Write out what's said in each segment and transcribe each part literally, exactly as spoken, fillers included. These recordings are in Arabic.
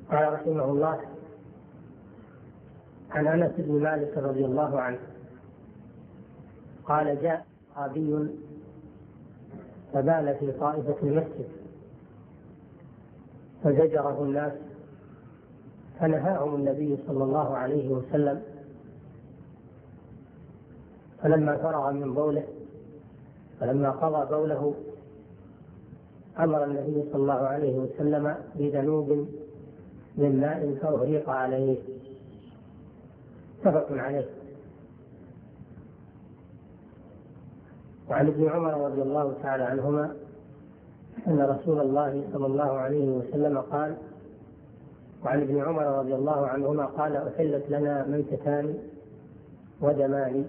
قال رحمه الله: عن أنس بن مالك رضي الله عنه قال: جاء أعرابي فبال في طائفة المسجد فزجره الناس فنهاهم النبي صلى الله عليه وسلم، فلما فرغ من بوله فلما قضى بوله أمر النبي صلى الله عليه وسلم بذنوب من ماء فأهريق عليه. متفق عليه. وعن ابن عمر رضي الله تعالى عنهما أن رسول الله صلى الله عليه وسلم قال وعن ابن عمر رضي الله عنهما قال: أحلت لنا ميتتان ودمان،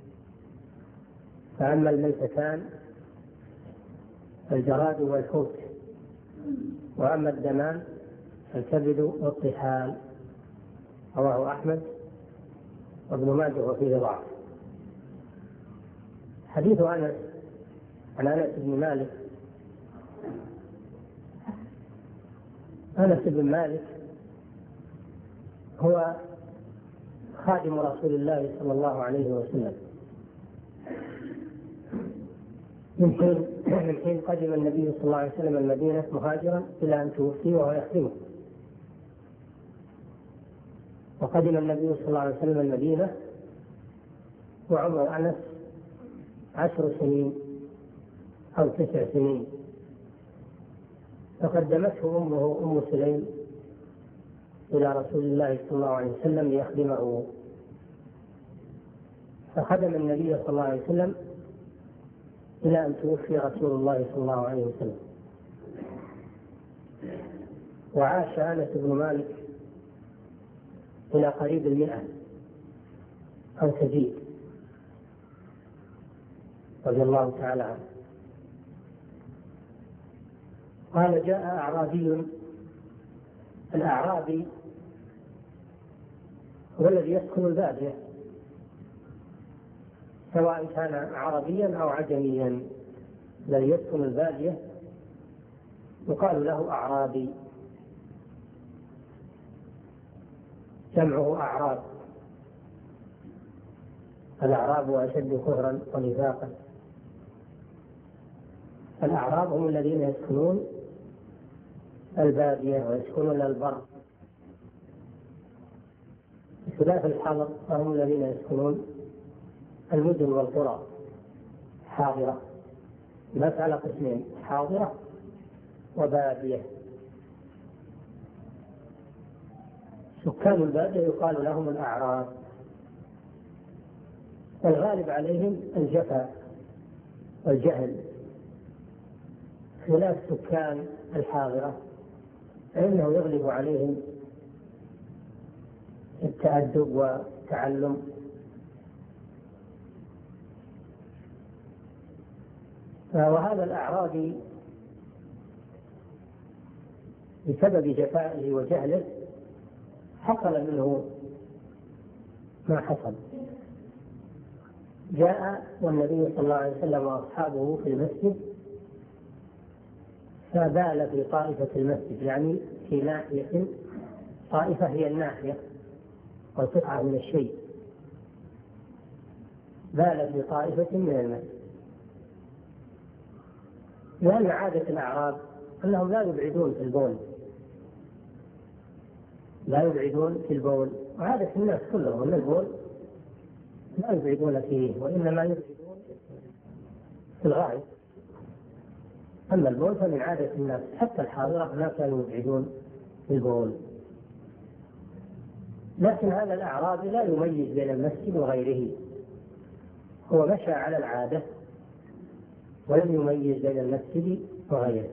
فأما الميتتان فالجراد والحوت، وأما الدمان فالكبد والطحال. رواه أحمد وابن ماجه وفيه ضعف. حديث أنس عن أنس بن مالك. أنس بن مالك هو خادم رسول الله صلى الله عليه وسلم من حين من حين قدم النبي صلى الله عليه وسلم المدينة مهاجرا إلى أن توفي وهو يخدمه. وقدم النبي صلى الله عليه وسلم المدينة وعمر أنس عشر سنين أو تسع سنين، فقدمته أمه أم سليم إلى رسول الله صلى الله عليه وسلم ليخدمه، فخدم النبي صلى الله عليه وسلم إلى أن توفي رسول الله صلى الله عليه وسلم. وعاش أنس بن مالك إلى قريب المئة أو تزيد رضي الله تعالى عنه. قال: جاء أعرابي. الأعرابي هو الذي يسكن البادية، سواء كان عربيا أو عجميا، الذي يسكن البادية يقال له أعرابي، جمعه أعراب. الأعراب أشد كفرا ونفاقا. الأعراب هم الذين يسكنون البادية ويسكنون البر، بخلاف الحضر فهم الذين يسكنون المدن والقرى حاضرة. مسألة قسمين: حاضرة وبادية. سكان البادية يقال لهم الأعراب، والغالب عليهم الجفا والجهل، خلاف سكان الحاضرة فإنه يغلب عليهم التأدب والتعلم. وهذا الأعرابي بسبب جفائه وجهله حصل منه ما حصل. جاء والنبي صلى الله عليه وسلم وأصحابه في المسجد فبال في طائفة المسجد، يعني في ناحية. طائفة هي الناحية والقطعة من الشيء. بال في طائفة من المسجد، لأن عادة الأعراب أنهم لا يبعدون في البول، لا يبعدون في البول، وعادة الناس كلهم أن البول لا يبعدون فيه، وإنما يبعدون في الغائط. أما البول فمن عادة الناس، حتى الحاضرة ما كانوا يبعدون في البول. لكن هذا الأعرابي لا يميز بين المسجد وغيره، هو مشى على العادة ولم يميز بين المسجد وغيره.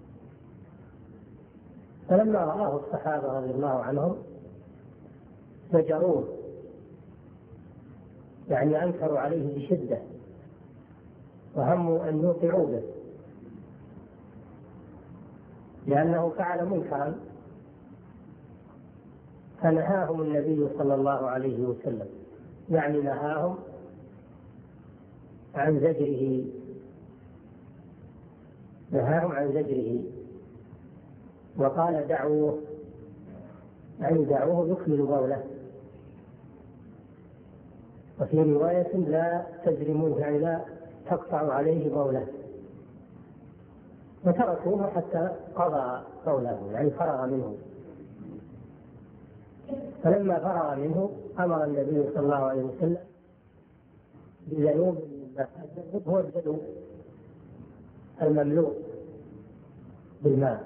فلما رآه الصحابة رضي الله عنهم زجروه، يعني أنكروا عليه بشدة وهموا أن يوقعوا به، لأنه فعل منكرا، فنهاهم النبي صلى الله عليه وسلم، يعني نهاهم عن زجره نهاهم عن زجره وقال: دعوه يعني دعوه يكمل بوله. وفي رواية لا تجرموه يعني لا تقطعوا عليه بوله، وتركوه حتى قضى بوله يعني فرغ منه. فلما فرغ منه أمر النبي صلى الله عليه وسلم بذنوب الذنوب هو الذنوب المملوء بالماء.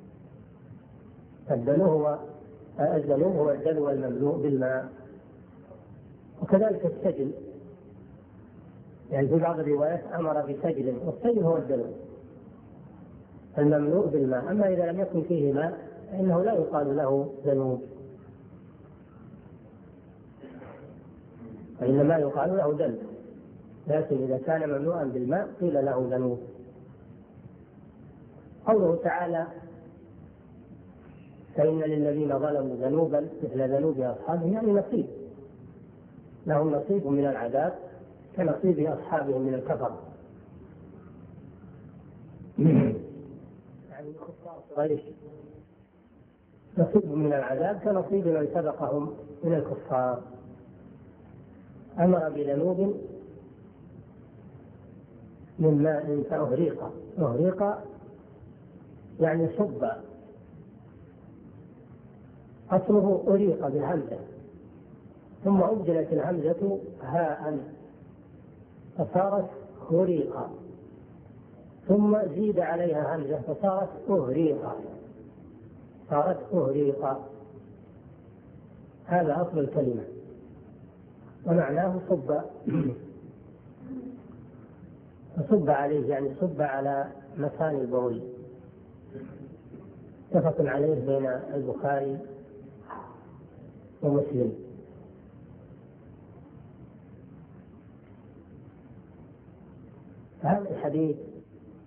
الذنوب هو الذنوب هو الدلو المملوء بالماء. وكذلك السجل، يعني في بعض الروايات أمر بسجل، والسجل هو الدلو المملوء بالماء. أما إذا لم يكن فيه ماء فإنه لا يقال له ذنوب، وإنما يقال له دلو، لكن إذا كان مملوءا بالماء قيل له ذنوب. قوله تعالى فإن للذين ظلموا ذنوبا مثل ذنوب أصحابهم، يعني نصيب لهم نصيب من العذاب كنصيب أصحابهم من الكفر. يعني الكفار غير نصيب من العذاب كنصيب من سبقهم من الكفار. أمر بذنوب من ماء فأهريق. أهريق يعني صب، أصله أريق بالهمزة ثم أبدلت الهمزة هاء فصارت هريق، ثم زيد عليها همزة فصارت أهريق، صارت أهريق. هذا أصل الكلمة ومعناه صب. صب عليه يعني صب على مكان البول. متفق عليه بين البخاري ومسلم. هذا الحديث